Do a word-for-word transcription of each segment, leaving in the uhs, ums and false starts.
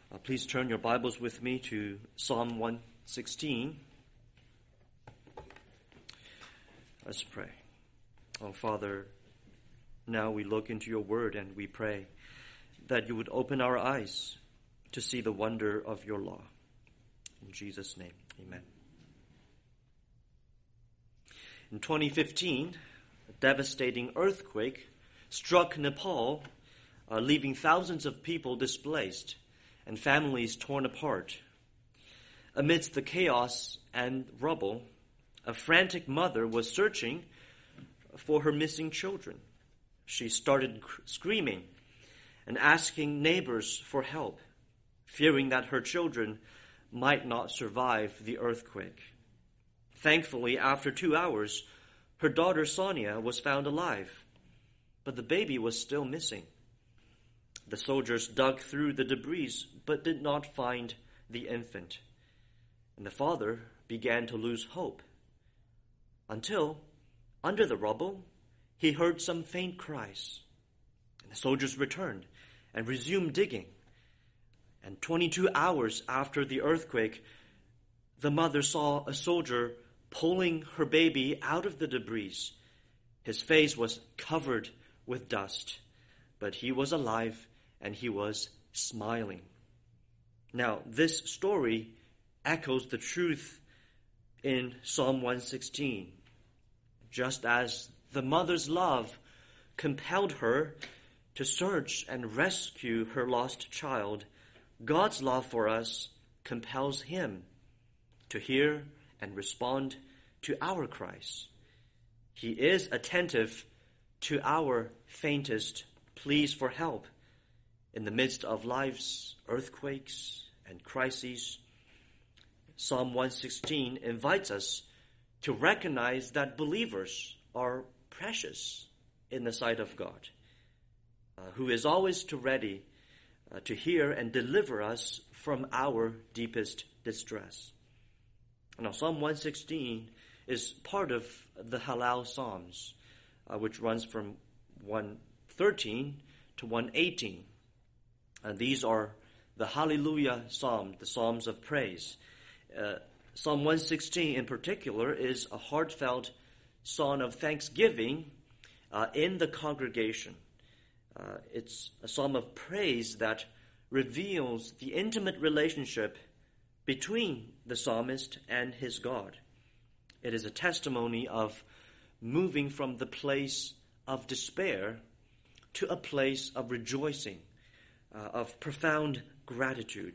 Uh, please turn your Bibles with me to Psalm one sixteen. Let's pray. Oh, Father, now we look into your word and we pray that you would open our eyes to see the wonder of your law. In Jesus' name, amen. In twenty fifteen, a devastating earthquake struck Nepal, uh, leaving thousands of people displaced and families torn apart. Amidst the chaos and rubble, a frantic mother was searching for her missing children. She started screaming and asking neighbors for help, fearing that her children might not survive the earthquake. Thankfully, after two hours, her daughter Sonia was found alive, but the baby was still missing. The soldiers dug through the debris but did not find the infant, and the father began to lose hope until, under the rubble, he heard some faint cries. And the soldiers returned and resumed digging. And twenty-two hours after the earthquake, the mother saw a soldier pulling her baby out of the debris. His face was covered with dust, but he was alive and he was smiling. Now, this story echoes the truth in Psalm one sixteen. Just as the mother's love compelled her to search and rescue her lost child, God's love for us compels him to hear and respond to our cries. He is attentive to our faintest pleas for help in the midst of life's earthquakes and crises. Psalm one sixteen invites us to recognize that believers are precious in the sight of God, uh, who is always to ready uh, to hear and deliver us from our deepest distress. Now, Psalm one sixteen is part of the Hallel Psalms, uh, which runs from one thirteen to one eighteen. And these are the Hallelujah Psalm, the Psalms of praise. Uh, Psalm one sixteen in particular is a heartfelt song of thanksgiving uh, in the congregation. Uh, it's a psalm of praise that reveals the intimate relationship between the psalmist and his God. It is a testimony of moving from the place of despair to a place of rejoicing, uh, of profound gratitude.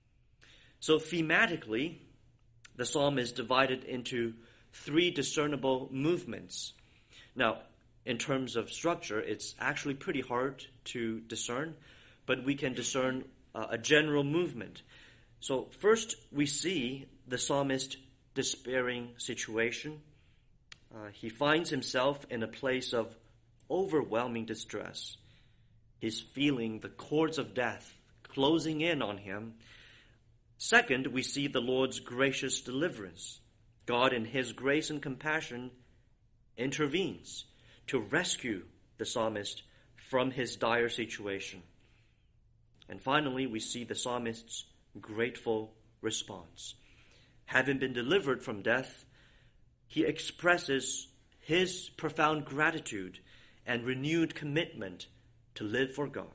So thematically, the psalm is divided into three discernible movements. Now, in terms of structure, it's actually pretty hard to discern, but we can discern uh, a general movement. So first, we see the psalmist despairing situation. Uh, he finds himself in a place of overwhelming distress. He's feeling the cords of death closing in on him. Second, we see the Lord's gracious deliverance. God, in his grace and compassion, intervenes to rescue the psalmist from his dire situation. And finally, we see the psalmist's grateful response. Having been delivered from death, he expresses his profound gratitude and renewed commitment to live for God.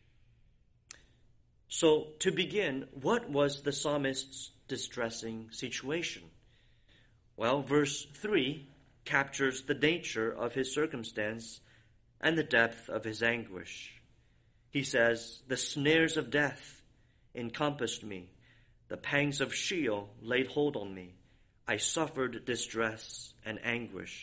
So, to begin, what was the psalmist's distressing situation? Well, verse three captures the nature of his circumstance and the depth of his anguish. He says, "The snares of death encompassed me. The pangs of Sheol laid hold on me. I suffered distress and anguish."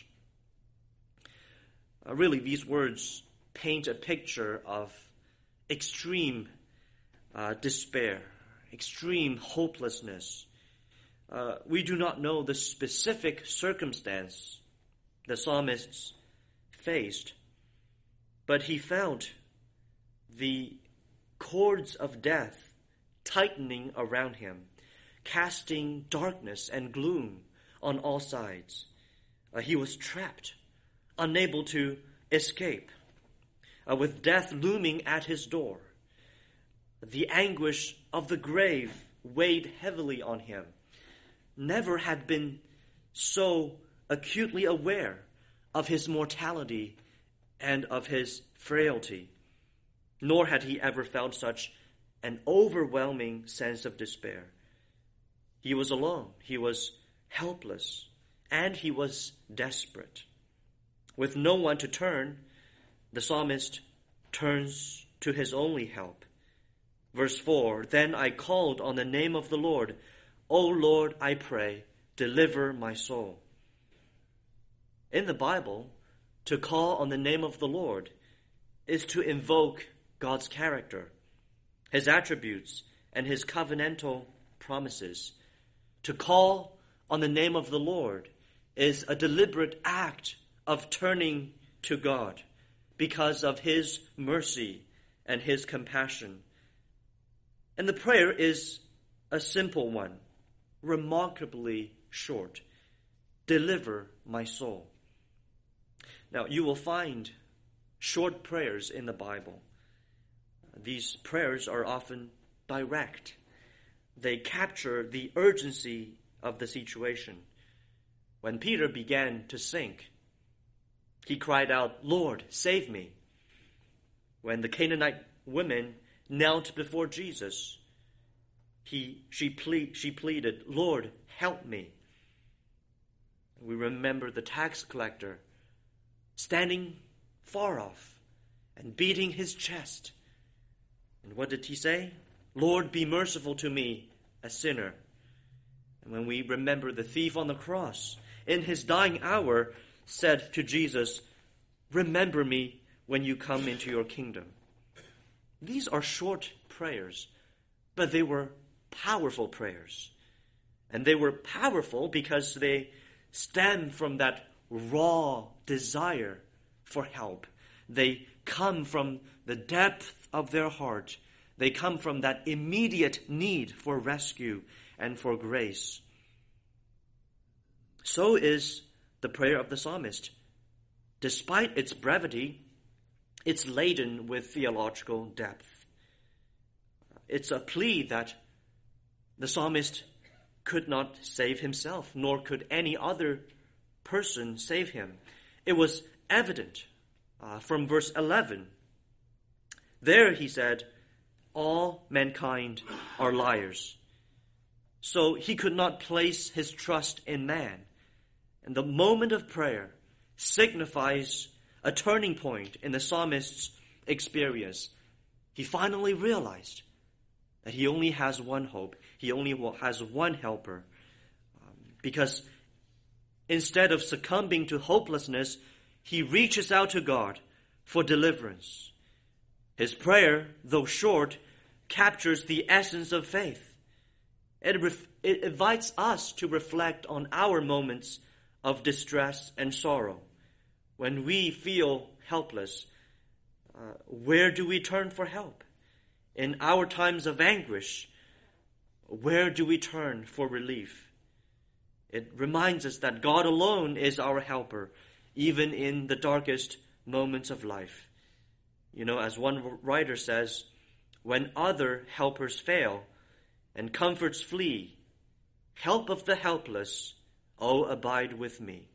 Uh, really, these words paint a picture of extreme uh, despair, extreme hopelessness. Uh, we do not know the specific circumstance the psalmist faced, but he felt the cords of death tightening around him, casting darkness and gloom on all sides. Uh, he was trapped, unable to escape, uh, with death looming at his door. The anguish of the grave weighed heavily on him. Never had been so acutely aware of his mortality and of his frailty, nor had he ever felt such an overwhelming sense of despair. He was alone, he was helpless, and he was desperate. With no one to turn, the psalmist turns to his only help. Verse four, "Then I called on the name of the Lord. O Lord, I pray, deliver my soul." In the Bible, to call on the name of the Lord is to invoke God's character, his attributes, and his covenantal promises. To call on the name of the Lord is a deliberate act of turning to God because of his mercy and his compassion. And the prayer is a simple one, remarkably short. Deliver my soul. Now, you will find short prayers in the Bible. These prayers are often direct. They capture the urgency of the situation. When Peter began to sink, he cried out, "Lord, save me." When the Canaanite women knelt before Jesus, he, she, ple- she pleaded, "Lord, help me." We remember the tax collector standing far off and beating his chest. And what did he say? "Lord, be merciful to me, a sinner." And when we remember the thief on the cross, in his dying hour, said to Jesus, "Remember me when you come into your kingdom." These are short prayers, but they were powerful prayers. And they were powerful because they stem from that raw desire for help. They come from the depth of their heart. They come from that immediate need for rescue and for grace. So is the prayer of the psalmist. Despite its brevity, it's laden with theological depth. It's a plea that the psalmist could not save himself, nor could any other person save him. It was evident uh, from verse eleven. There he said, "All mankind are liars." So he could not place his trust in man. And the moment of prayer signifies a turning point in the psalmist's experience. He finally realized that he only has one hope. He only has one helper. Um, because instead of succumbing to hopelessness, he reaches out to God for deliverance. His prayer, though short, captures the essence of faith. It, ref- it invites us to reflect on our moments of distress and sorrow. When we feel helpless, uh, where do we turn for help? In our times of anguish, where do we turn for relief? It reminds us that God alone is our helper, even in the darkest moments of life. You know, as one writer says, when other helpers fail and comforts flee, help of the helpless, oh, abide with me.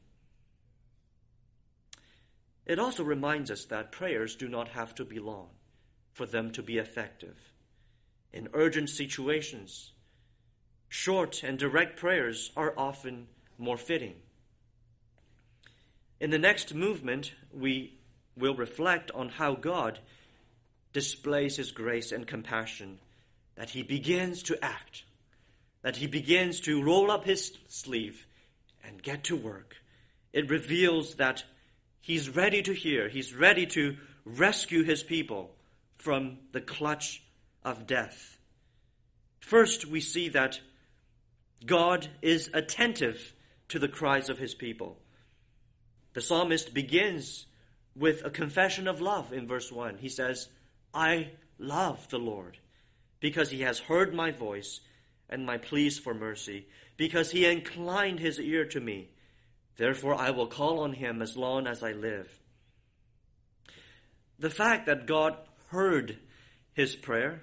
It also reminds us that prayers do not have to be long for them to be effective. In urgent situations, short and direct prayers are often more fitting. In the next movement, we will reflect on how God displays his grace and compassion, that he begins to act, that he begins to roll up his sleeve and get to work. It reveals that he's ready to hear, he's ready to rescue his people from the clutch of death. First, we see that God is attentive to the cries of his people. The psalmist begins with a confession of love in verse one. He says, "I love the Lord because he has heard my voice and my pleas for mercy, because he inclined his ear to me. Therefore I will call on him as long as I live." The fact that God heard his prayer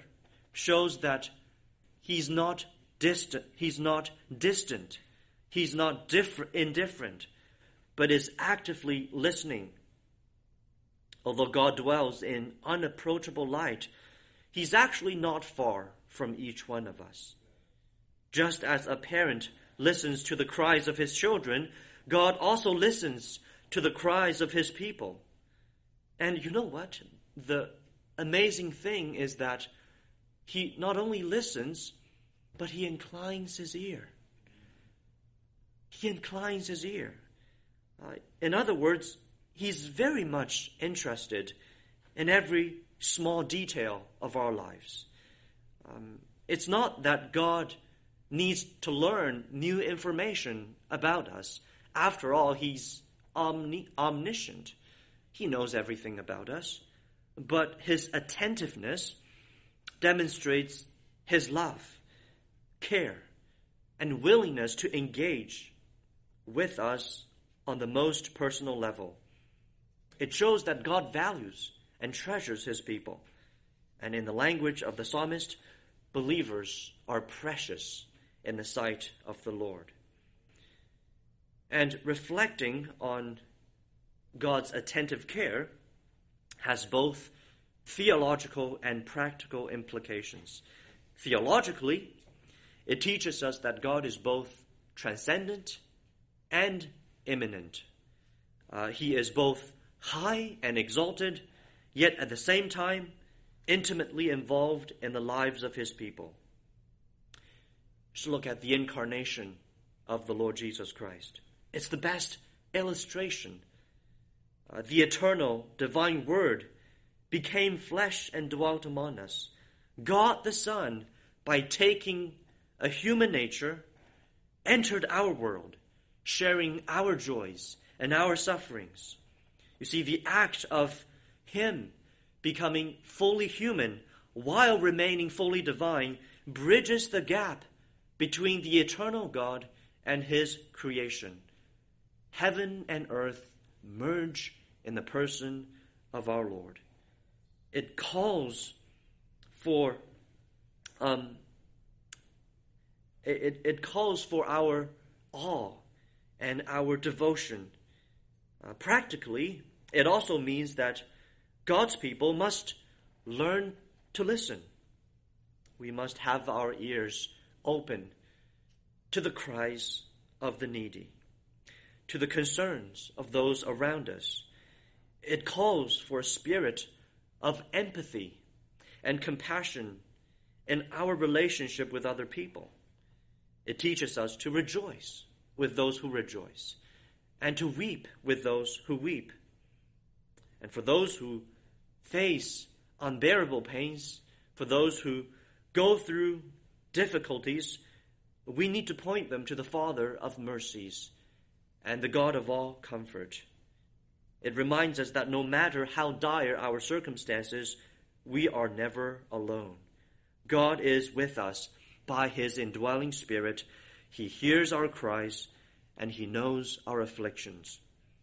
shows that he's not distant, he's not distant, he's not different, indifferent, but is actively listening. Although God dwells in unapproachable light, he's actually not far from each one of us. Just as a parent listens to the cries of his children, God also listens to the cries of his people. And you know what? The amazing thing is that he not only listens, but he inclines his ear. He inclines his ear. Uh, in other words, he's very much interested in every small detail of our lives. Um, it's not that God needs to learn new information about us. After all, he's omni- omniscient. He knows everything about us. But his attentiveness demonstrates his love, care, and willingness to engage with us on the most personal level. It shows that God values and treasures his people. And in the language of the psalmist, believers are precious in the sight of the Lord. And reflecting on God's attentive care has both theological and practical implications. Theologically, it teaches us that God is both transcendent and immanent. Uh, he is both high and exalted, yet at the same time intimately involved in the lives of his people. Just look at the incarnation of the Lord Jesus Christ. It's the best illustration. Uh, the eternal divine Word became flesh and dwelt among us. God the Son, by taking a human nature, entered our world, sharing our joys and our sufferings. You see, the act of him becoming fully human while remaining fully divine bridges the gap between the eternal God and his creation. Heaven and earth merge in the person of our Lord. It calls for um, it, it calls for our awe and our devotion. Uh, practically, it also means that God's people must learn to listen. We must have our ears open to the cries of the needy, to the concerns of those around us. It calls for a spirit of empathy and compassion in our relationship with other people. It teaches us to rejoice with those who rejoice and to weep with those who weep. And for those who face unbearable pains, for those who go through difficulties, we need to point them to the Father of mercies and the God of all comfort. It reminds us that no matter how dire our circumstances, we are never alone. God is with us by his indwelling Spirit. He hears our cries and he knows our afflictions.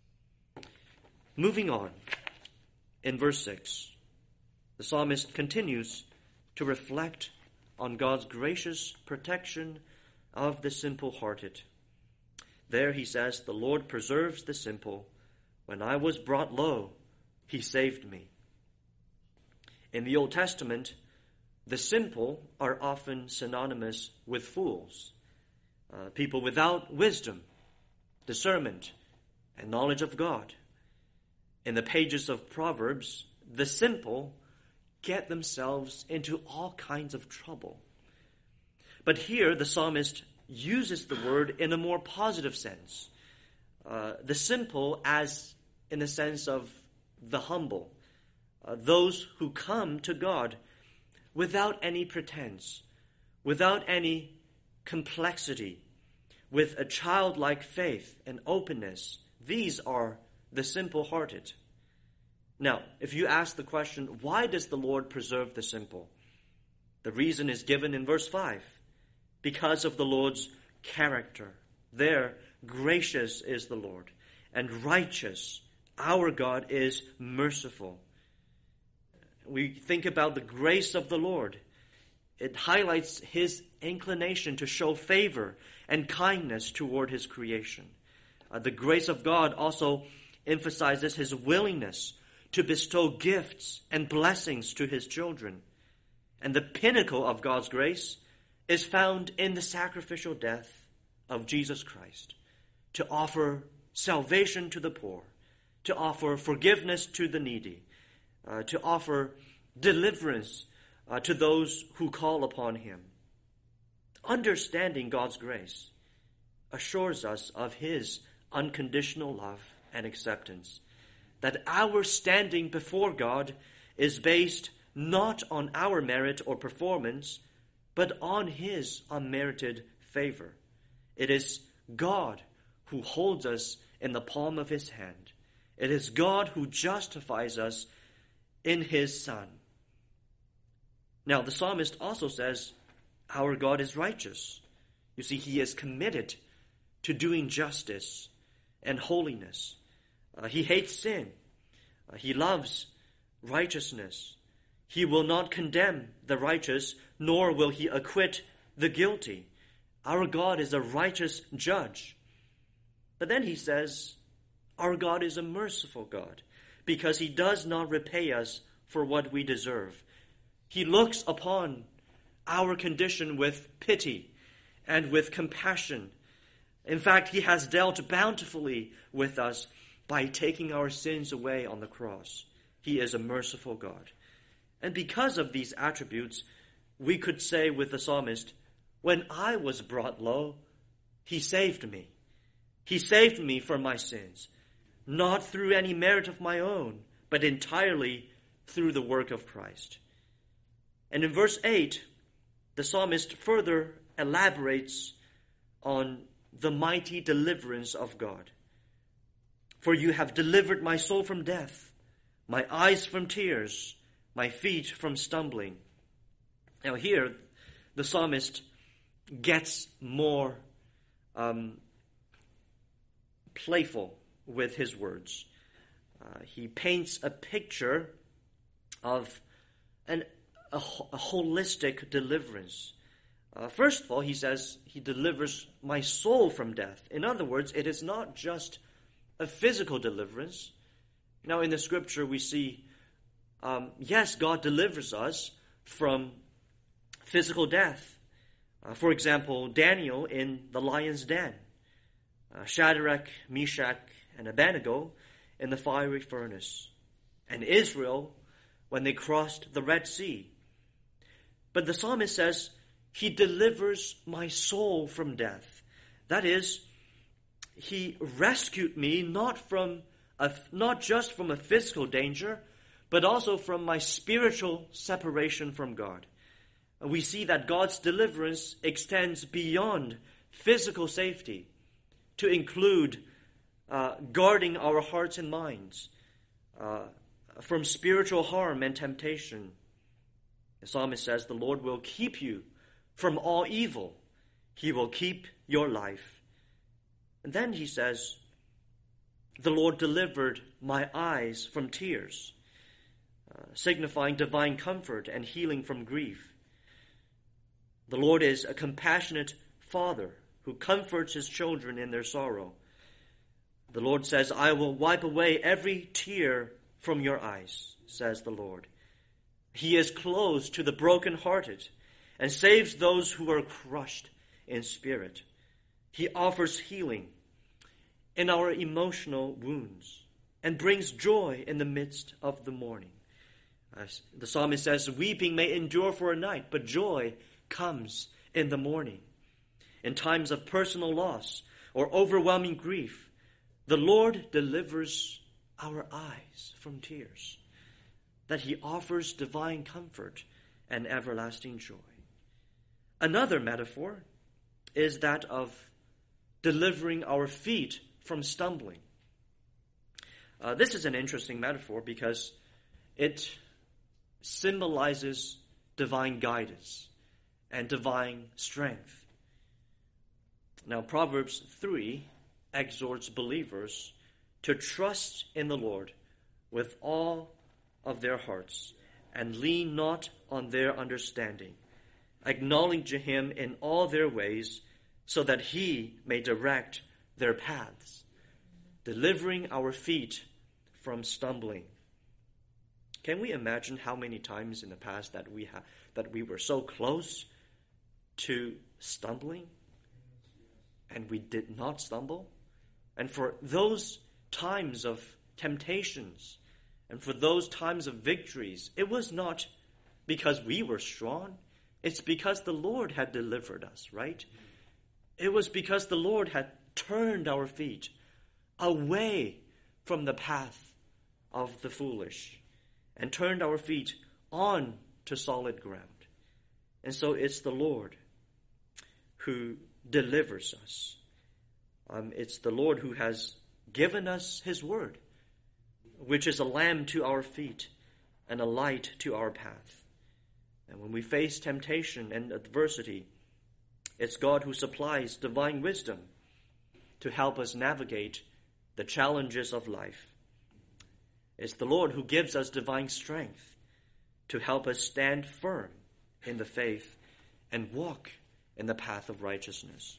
Moving on, in verse six, the psalmist continues to reflect on God's gracious protection of the simple-hearted. There he says, "The Lord preserves the simple. When I was brought low, he saved me." In the Old Testament, the simple are often synonymous with fools, uh, people without wisdom, discernment, and knowledge of God. In the pages of Proverbs, the simple get themselves into all kinds of trouble. But here the psalmist uses the word in a more positive sense. Uh, the simple as in the sense of the humble, uh, those who come to God without any pretense, without any complexity, with a childlike faith and openness. These are the simple-hearted. Now, if you ask the question, why does the Lord preserve the simple? The reason is given in verse five. Because of the Lord's character. There, gracious is the Lord, and righteous. Our God is merciful. We think about the grace of the Lord. it highlights his inclination to show favor and kindness toward his creation. Uh, the grace of God also emphasizes his willingness to bestow gifts and blessings to his children. And the pinnacle of God's grace is found in the sacrificial death of Jesus Christ, to offer salvation to the poor, to offer forgiveness to the needy, uh, to offer deliverance uh, to those who call upon him. Understanding God's grace assures us of his unconditional love and acceptance, that our standing before God is based not on our merit or performance, but on his unmerited favor. It is God who holds us in the palm of his hand. It is God who justifies us in his Son. Now, the psalmist also says, our God is righteous. You see, he is committed to doing justice and holiness. Uh, he hates sin. Uh, he loves righteousness. He will not condemn the righteous, nor will he acquit the guilty. Our God is a righteous judge. But then he says, our God is a merciful God, because he does not repay us for what we deserve. He looks upon our condition with pity and with compassion. In fact, he has dealt bountifully with us by taking our sins away on the cross. He is a merciful God. And because of these attributes, we could say with the psalmist, when I was brought low, he saved me. He saved me from my sins, not through any merit of my own, but entirely through the work of Christ. And in verse eight, the psalmist further elaborates on the mighty deliverance of God. For you have delivered my soul from death, my eyes from tears, my feet from stumbling. Now here, the psalmist gets more um, playful with his words. Uh, he paints a picture of an, a, a holistic deliverance. Uh, first of all, he says he delivers my soul from death. In other words, it is not just a physical deliverance. Now, in the scripture, we see, um, yes, God delivers us from physical death. Uh, for example, Daniel in the lion's den, uh, Shadrach, Meshach, and Abednego in the fiery furnace, and Israel when they crossed the Red Sea. But the psalmist says, he delivers my soul from death. That is, he rescued me not from a, not just from a physical danger, but also from my spiritual separation from God. We see that God's deliverance extends beyond physical safety to include uh, guarding our hearts and minds uh, from spiritual harm and temptation. The psalmist says, the Lord will keep you from all evil. He will keep your life. And then he says, the Lord delivered my eyes from tears, uh, signifying divine comfort and healing from grief. The Lord is a compassionate father who comforts his children in their sorrow. The Lord says, I will wipe away every tear from your eyes, says the Lord. He is close to the brokenhearted and saves those who are crushed in spirit. He offers healing in our emotional wounds and brings joy in the midst of the mourning. As the psalmist says, weeping may endure for a night, but joy comes in the morning. In times of personal loss or overwhelming grief, the Lord delivers our eyes from tears, that he offers divine comfort and everlasting joy. Another metaphor is that of delivering our feet from stumbling. Uh, this is an interesting metaphor because it symbolizes divine guidance and divine strength. Now, Proverbs three exhorts believers to trust in the Lord with all of their hearts and lean not on their understanding. acknowledging him in all their ways, so that he may direct their paths, delivering our feet from stumbling. Can we imagine how many times in the past that we ha- that we were so close to stumbling and we did not stumble? And for those times of temptations and for those times of victories, it was not because we were strong. It's because the Lord had delivered us, right? It was because the Lord had turned our feet away from the path of the foolish and turned our feet on to solid ground. And so it's the Lord who delivers us. Um, it's the Lord who has given us his word, which is a lamp to our feet and a light to our path. And when we face temptation and adversity, it's God who supplies divine wisdom to help us navigate the challenges of life. It's the Lord who gives us divine strength to help us stand firm in the faith and walk in the path of righteousness.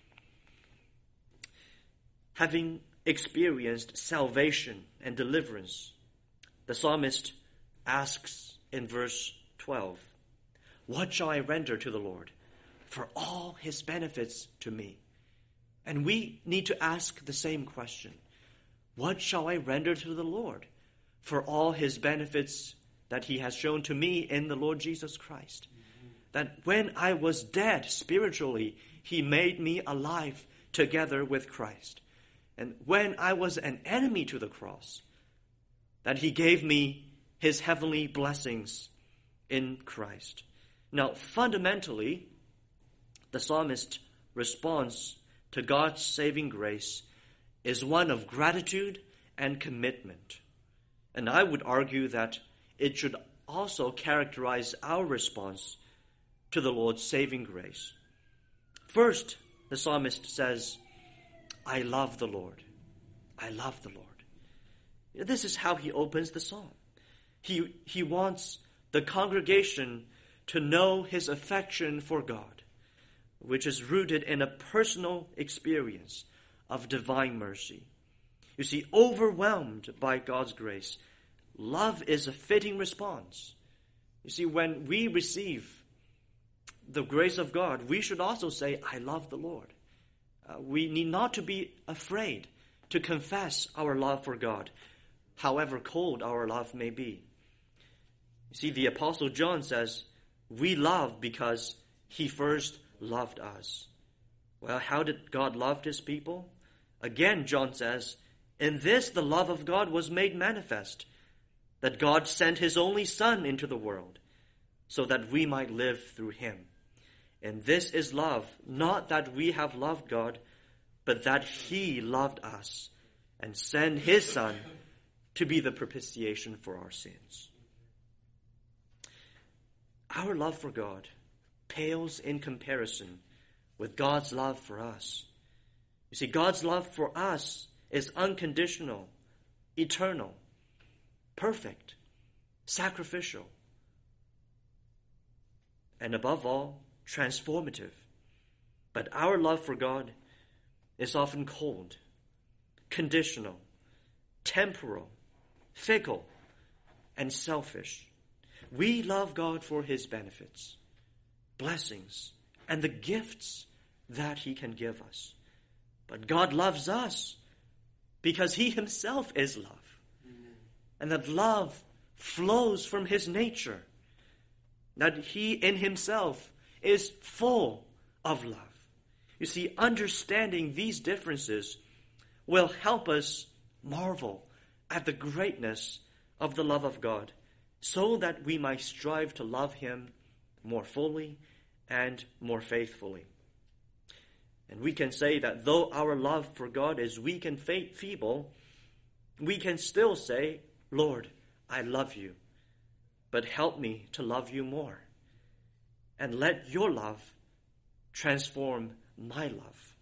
Having experienced salvation and deliverance, the psalmist asks in verse twelve, "What shall I render to the Lord for all his benefits to me?" And we need to ask the same question. What shall I render to the Lord for all his benefits that he has shown to me in the Lord Jesus Christ? Mm-hmm. That when I was dead spiritually, he made me alive together with Christ. And when I was an enemy to the cross, that he gave me his heavenly blessings in Christ. Now, fundamentally, the psalmist's response to God's saving grace is one of gratitude and commitment. And I would argue that it should also characterize our response to the Lord's saving grace. First, the psalmist says, "I love the Lord. I love the Lord." This is how he opens the psalm. He, he wants the congregation to know his affection for God, which is rooted in a personal experience of divine mercy. You see, overwhelmed by God's grace, love is a fitting response. You see, when we receive the grace of God, we should also say, "I love the Lord." Uh, we need not to be afraid to confess our love for God, however cold our love may be. You see, the Apostle John says, "We love because he first loved us." Well, how did God love his people? Again, John says, "In this the love of God was made manifest, that God sent his only Son into the world, so that we might live through him. And this is love, not that we have loved God, but that he loved us and sent his Son to be the propitiation for our sins." Our love for God pales in comparison with God's love for us. You see, God's love for us is unconditional, eternal, perfect, sacrificial, and above all, transformative. But our love for God is often cold, conditional, temporal, fickle, and selfish. We love God for his benefits, blessings, and the gifts that he can give us. But God loves us because he himself is love. Amen. And that love flows from his nature. That he in himself is full of love. You see, understanding these differences will help us marvel at the greatness of the love of God, so that we might strive to love him more fully and more faithfully. And we can say that though our love for God is weak and feeble, we can still say, "Lord, I love you, but help me to love you more. And let your love transform my love."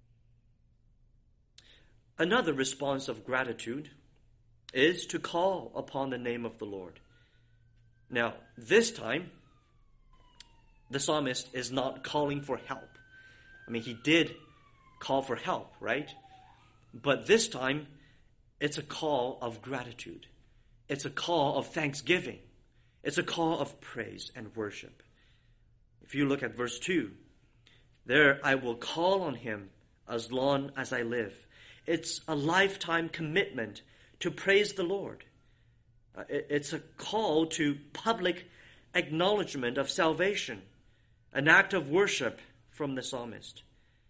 Another response of gratitude is to call upon the name of the Lord. Now, this time, the psalmist is not calling for help. I mean, he did call for help, right? But this time, it's a call of gratitude. It's a call of thanksgiving. It's a call of praise and worship. If you look at verse two, there I will call on him as long as I live. It's a lifetime commitment to praise the Lord. Uh, it, it's a call to public acknowledgement of salvation, an act of worship from the psalmist.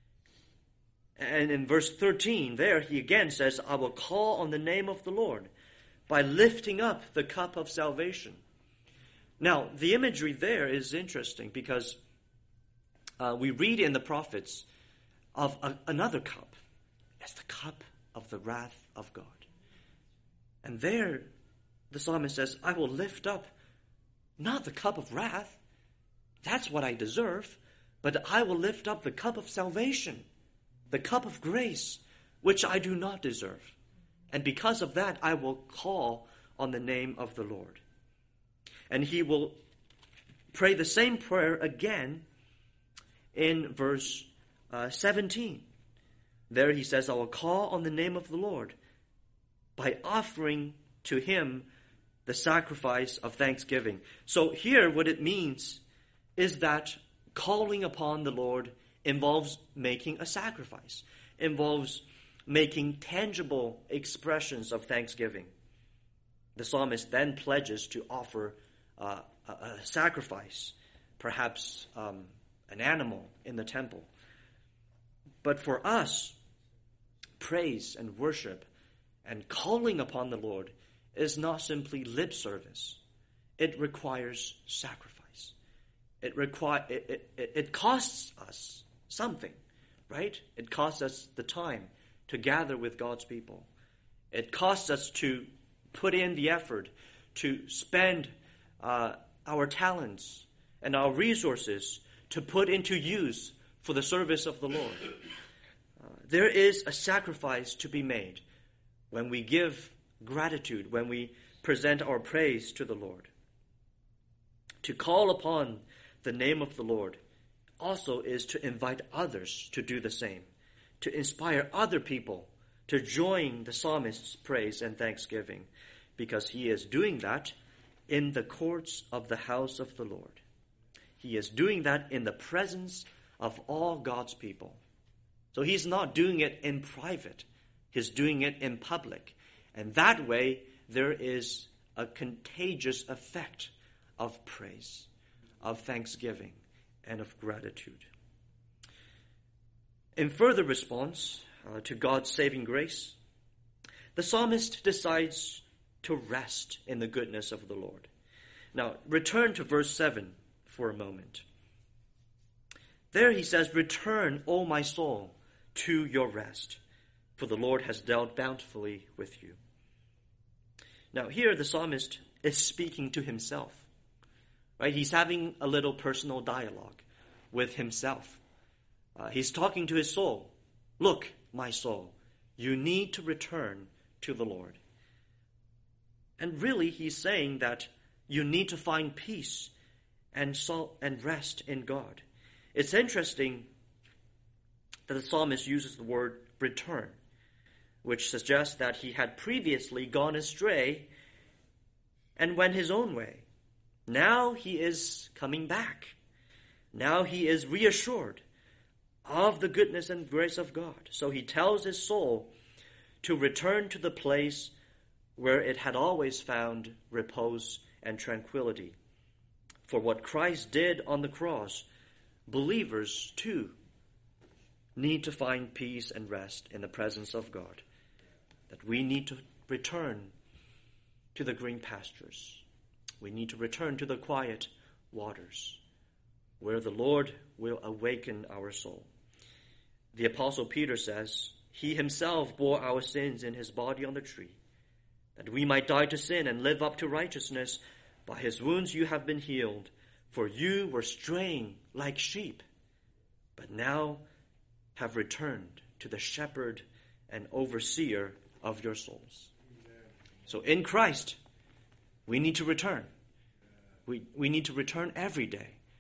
And in verse thirteen, there he again says, I will call on the name of the Lord by lifting up the cup of salvation. Now, the imagery there is interesting because uh, we read in the prophets of a, another cup. It's the cup of the wrath of God. And there, the psalmist says, I will lift up not the cup of wrath, that's what I deserve, but I will lift up the cup of salvation, the cup of grace, which I do not deserve. And because of that, I will call on the name of the Lord. And he will pray the same prayer again in verse uh, seventeen. There he says, I will call on the name of the Lord by offering to him the sacrifice of thanksgiving. So here what it means is that calling upon the Lord involves making a sacrifice, involves making tangible expressions of thanksgiving. The psalmist then pledges to offer uh, a, a sacrifice, perhaps um, an animal in the temple. But for us, praise and worship and calling upon the Lord is not simply lip service. It requires sacrifice. It, require, it, it, it costs us something, right? It costs us the time to gather with God's people. It costs us to put in the effort to spend uh, our talents and our resources to put into use for the service of the Lord. Uh, there is a sacrifice to be made when we give gratitude, when we present our praise to the Lord. To call upon the name of the Lord also is to invite others to do the same, to inspire other people to join the psalmist's praise and thanksgiving, because he is doing that in the courts of the house of the Lord. He is doing that in the presence of all God's people. So he's not doing it in private. He's doing it in public. And that way, there is a contagious effect of praise, of thanksgiving, and of gratitude. In further response uh, to God's saving grace, the psalmist decides to rest in the goodness of the Lord. Now, return to verse seven for a moment. There he says, return, O my soul, to your rest, for the Lord has dealt bountifully with you. Now, here the psalmist is speaking to himself, right? He's having a little personal dialogue with himself. Uh, he's talking to his soul. Look, my soul, you need to return to the Lord. And really, he's saying that you need to find peace and sol- and rest in God. It's interesting that the psalmist uses the word return, which suggests that he had previously gone astray and went his own way. Now he is coming back. Now he is reassured of the goodness and grace of God. So he tells his soul to return to the place where it had always found repose and tranquility. For what Christ did on the cross, believers too need to find peace and rest in the presence of God. That we need to return to the green pastures. We need to return to the quiet waters where the Lord will awaken our soul. The Apostle Peter says, he himself bore our sins in his body on the tree, that we might die to sin and live up to righteousness. By his wounds you have been healed, for you were straying like sheep, but now have returned to the shepherd and overseer of your souls. Amen. So in Christ, we need to return. We, we need to return every day.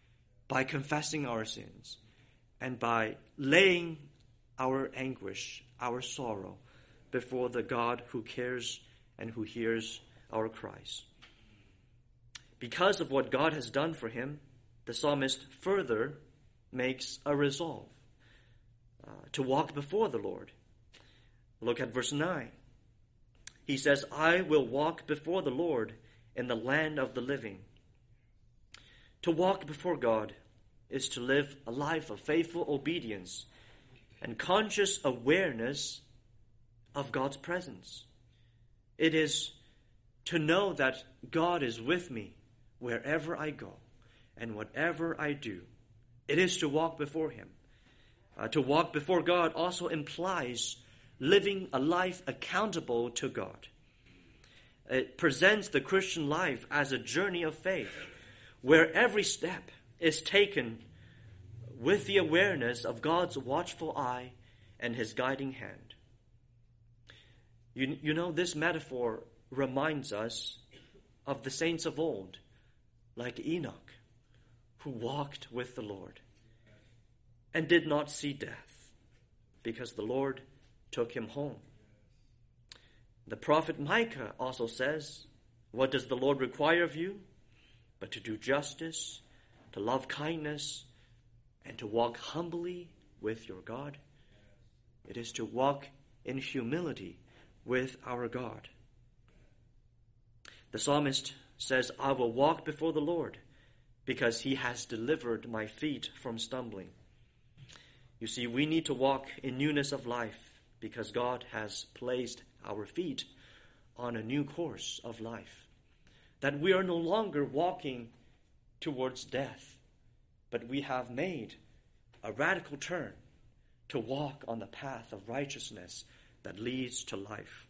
by confessing our sins and by laying our anguish, our sorrow before the God who cares and who hears our cries. Because of what God has done for him, the psalmist further makes a resolve uh, to walk before the Lord. Look at verse nine. He says, I will walk before the Lord in the land of the living. To walk before God is to live a life of faithful obedience and conscious awareness of God's presence. It is to know that God is with me wherever I go and whatever I do. It is to walk before him. Uh, to walk before God also implies living a life accountable to God. It presents the Christian life as a journey of faith, where every step is taken with the awareness of God's watchful eye and his guiding hand. You, you know, this metaphor reminds us of the saints of old, like Enoch, who walked with the Lord and did not see death because the Lord took him home. The prophet Micah also says, what does the Lord require of you? But to do justice, to love kindness, and to walk humbly with your God. It is to walk in humility with our God. The psalmist says, I will walk before the Lord because he has delivered my feet from stumbling. You see, we need to walk in newness of life because God has placed our feet on a new course of life. That we are no longer walking towards death, but we have made a radical turn to walk on the path of righteousness that leads to life.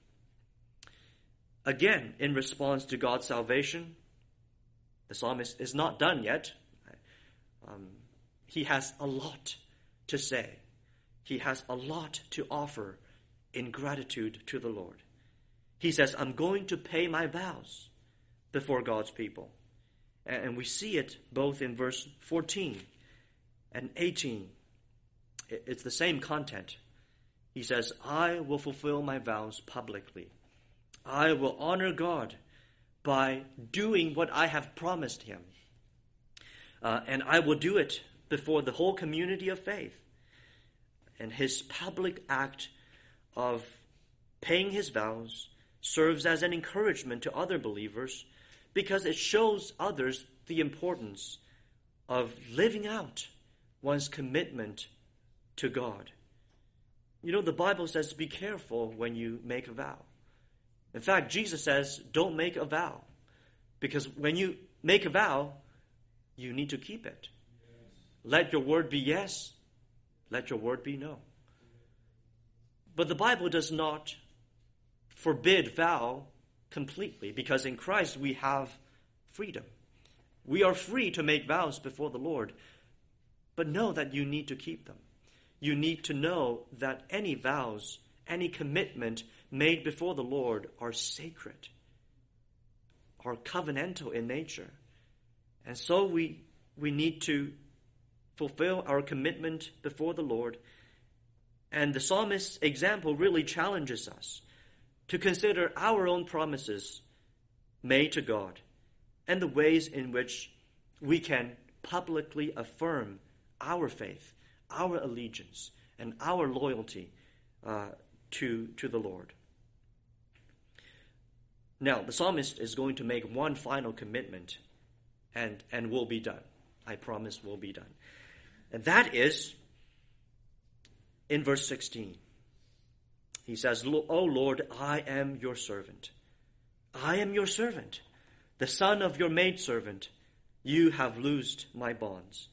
Again, in response to God's salvation, the psalmist is not done yet. Um, he has a lot to say. He has a lot to offer in gratitude to the Lord. He says, I'm going to pay my vows before God's people. And we see it both in verse fourteen and eighteen. It's the same content. He says, I will fulfill my vows publicly. I will honor God by doing what I have promised him. Uh, and I will do it before the whole community of faith. And his public act of paying his vows serves as an encouragement to other believers because it shows others the importance of living out one's commitment to God. You know, the Bible says be careful when you make a vow. In fact, Jesus says don't make a vow because when you make a vow, you need to keep it. Yes. Let your word be yes, let your word be no. But the Bible does not forbid vow completely because in Christ we have freedom. We are free to make vows before the Lord, but know that you need to keep them. You need to know that any vows, any commitment made before the Lord are sacred, are covenantal in nature. And so we, we need to fulfill our commitment before the Lord. And the psalmist's example really challenges us to consider our own promises made to God and the ways in which we can publicly affirm our faith, our allegiance, and our loyalty uh, to, to the Lord. Now, the psalmist is going to make one final commitment and, and will be done. I promise will be done. And that is in verse sixteen. He says, O Lord, I am your servant. I am your servant, the son of your maidservant. You have loosed my bonds.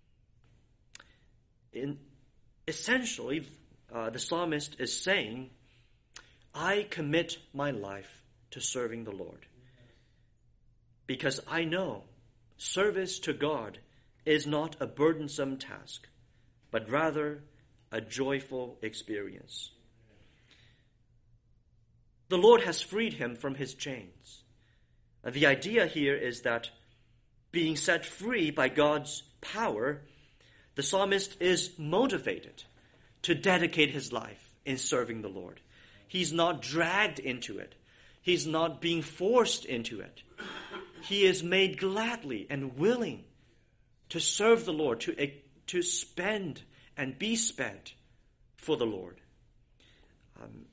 In, essentially, uh, the psalmist is saying, I commit my life to serving the Lord. Because I know service to God is not a burdensome task, but rather a joyful experience. The Lord has freed him from his chains. And the idea here is that being set free by God's power, the psalmist is motivated to dedicate his life in serving the Lord. He's not dragged into it. He's not being forced into it. He is made gladly and willing to serve the Lord, to, to spend and be spent for the Lord. Um,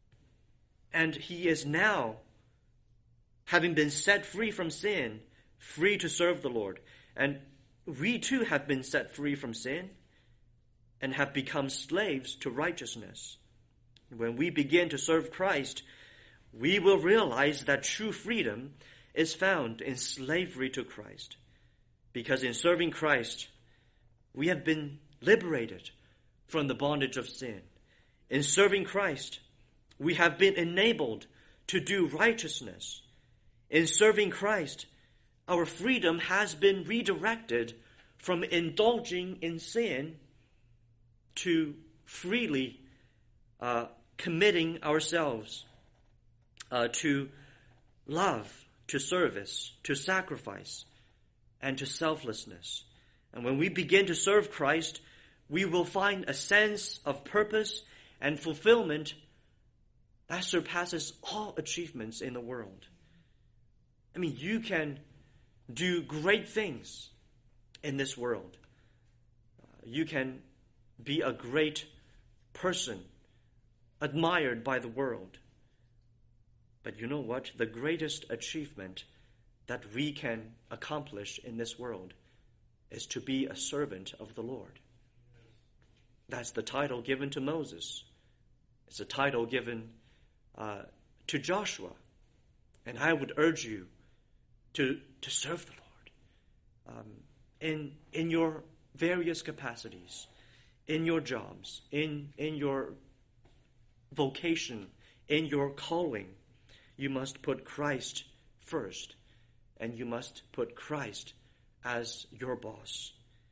and he is now, having been set free from sin, free to serve the Lord. And we too have been set free from sin and have become slaves to righteousness. When we begin to serve Christ, we will realize that true freedom is found in slavery to Christ. Because in serving Christ, we have been liberated from the bondage of sin. In serving Christ, we have been enabled to do righteousness. In serving Christ, our freedom has been redirected from indulging in sin to freely uh, committing ourselves uh, to love, to service, to sacrifice, and to selflessness. And when we begin to serve Christ, we will find a sense of purpose and fulfillment that surpasses all achievements in the world. I mean, you can do great things in this world. Uh, you can be a great person, admired by the world. But you know what? The greatest achievement that we can accomplish in this world is to be a servant of the Lord. That's the title given to Moses. It's a title given uh, to Joshua. And I would urge you to, to serve the Lord um, in, in your various capacities, in your jobs, in, in your vocation, in your calling. You must put Christ first, and you must put Christ as your boss.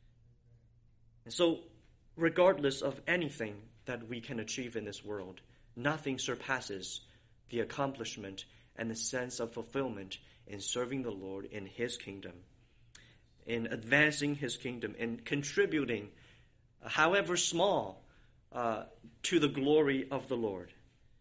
And so, regardless of anything that we can achieve in this world, nothing surpasses the accomplishment and the sense of fulfillment in serving the Lord in His kingdom, in advancing His kingdom, in contributing, however small, uh, to the glory of the Lord.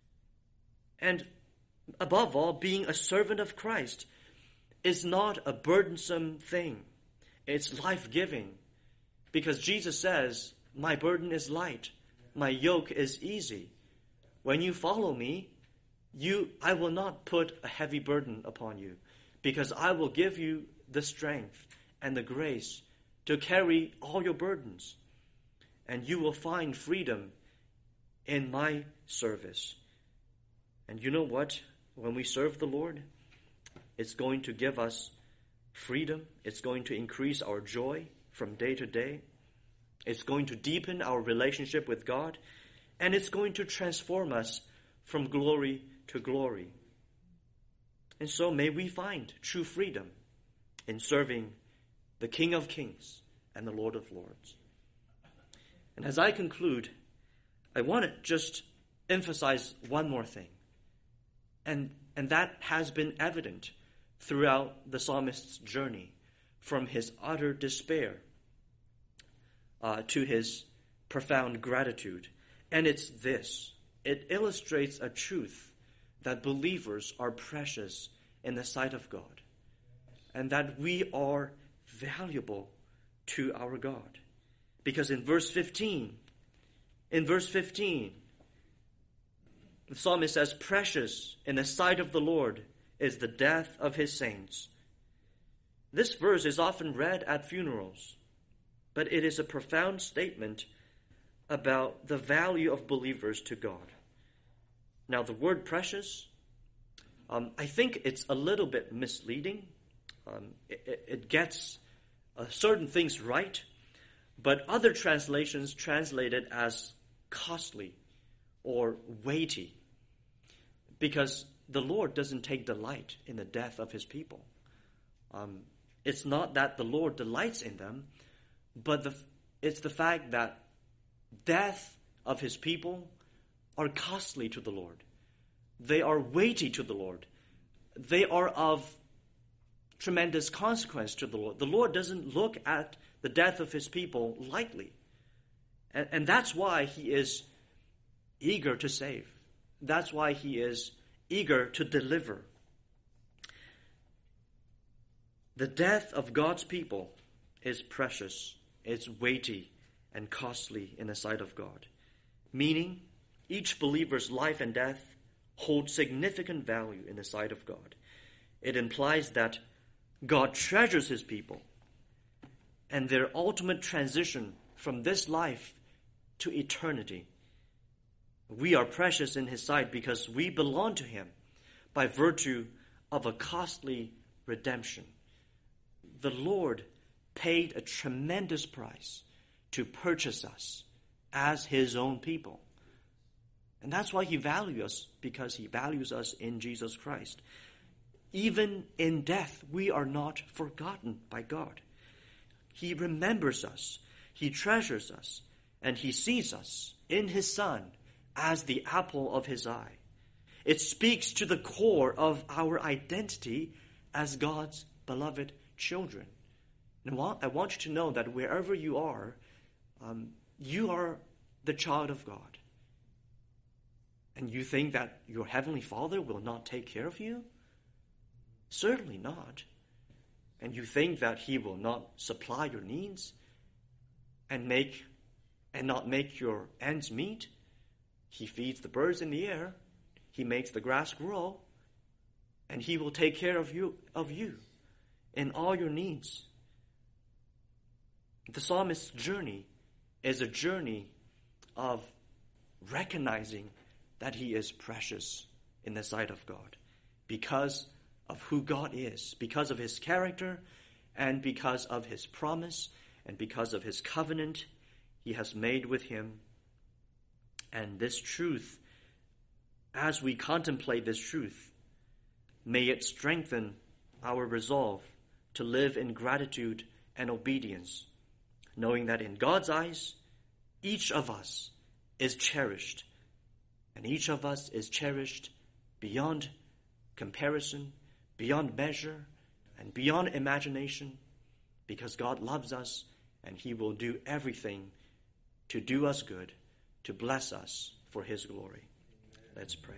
And above all, being a servant of Christ is not a burdensome thing. It's life-giving. Because Jesus says, my burden is light, my yoke is easy. When you follow me, you I will not put a heavy burden upon you, because I will give you the strength and the grace to carry all your burdens. And you will find freedom in my service. And you know what? When we serve the Lord, it's going to give us freedom. It's going to increase our joy from day to day. It's going to deepen our relationship with God. And it's going to transform us from glory to glory. And so may we find true freedom in serving the King of Kings and the Lord of Lords. And as I conclude, I want to just emphasize one more thing. And, and that has been evident throughout the psalmist's journey, from his utter despair uh, to his profound gratitude. And it's this. It illustrates a truth that believers are precious in the sight of God, and that we are valuable to our God. Because in verse fifteen, in verse fifteen, the psalmist says, precious in the sight of the Lord is the death of his saints. This verse is often read at funerals, but it is a profound statement about the value of believers to God. Now, the word precious, um, I think it's a little bit misleading. Um, it, it gets uh, certain things right, but other translations translate it as costly or weighty, because the Lord doesn't take delight in the death of His people. Um, it's not that the Lord delights in them, but the, it's the fact that death of His people are costly to the Lord. They are weighty to the Lord. They are of tremendous consequence to the Lord. The Lord doesn't look at the death of his people lightly. And, and that's why he is eager to save. That's why he is eager to deliver. The death of God's people is precious, it's weighty, and costly in the sight of God. Meaning, each believer's life and death hold significant value in the sight of God. It implies that God treasures his people, and their ultimate transition from this life to eternity. We are precious in his sight because we belong to him by virtue of a costly redemption. The Lord paid a tremendous price to purchase us as his own people. And that's why he values us, because he values us in Jesus Christ. Even in death, we are not forgotten by God. He remembers us, he treasures us, and he sees us in his Son as the apple of his eye. It speaks to the core of our identity as God's beloved children. And I want you to know that wherever you are, um, you are the child of God. And you think that your Heavenly Father will not take care of you? Certainly not. And you think that he will not supply your needs and make and not make your ends meet? He feeds the birds in the air. He makes the grass grow. And he will take care of you of you in all your needs. The psalmist's journey is a journey of recognizing that he is precious in the sight of God because of who God is, because of his character, and because of his promise, and because of his covenant he has made with him. And this truth, as we contemplate this truth, may it strengthen our resolve to live in gratitude and obedience, knowing that in God's eyes, each of us is cherished, and each of us is cherished beyond comparison, beyond measure, and beyond imagination, because God loves us, and he will do everything to do us good, to bless us for his glory. Let's pray.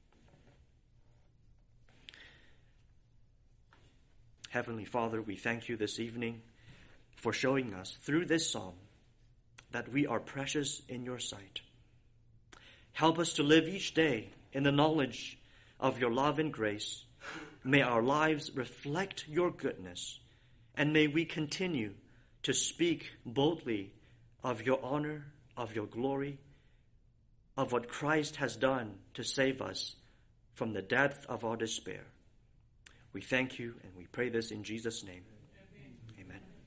Heavenly Father, we thank you this evening for showing us through this psalm that we are precious in your sight. Help us to live each day in the knowledge of your love and grace. May our lives reflect your goodness, and may we continue to speak boldly of your honor, of your glory, of what Christ has done to save us from the depth of our despair. We thank you, and we pray this in Jesus' name.